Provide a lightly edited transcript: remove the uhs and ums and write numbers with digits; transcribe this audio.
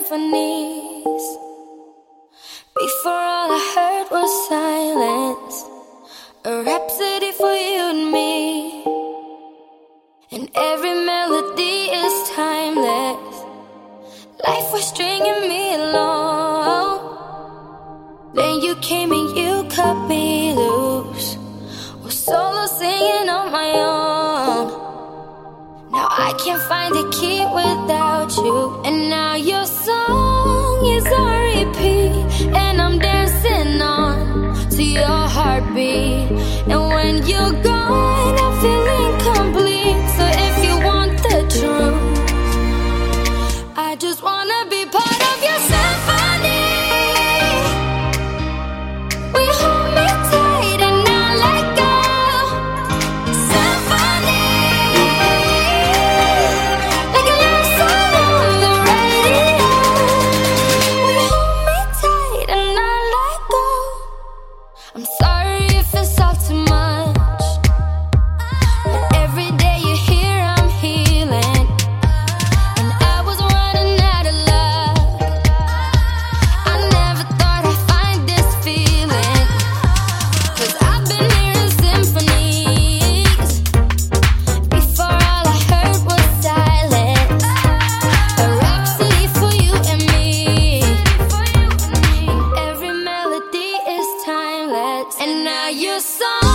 symphonies. Before all I heard was silence, a rhapsody for you and me. And every melody is timeless. Life was stringing me along. Then you came and you cut me loose. Was solo singing on my own. Now I can't find a key without you. And now your song is on repeat, and I'm dancing on to your heartbeat. And when you're gone, I feel incomplete. So if you want the truth, I just wanna be part of your symphony. We hold me tight and not let go. Symphony, like a love song on the radio. We hold me tight and not let go. I'm sorry if it's all too much, but every day you're here I'm healing. And I was running out of love. I never thought I'd find this feeling, 'cause I've been hearing symphonies. Before all I heard was silence, a rhapsody for you and me. And every melody is timeless. And now you're so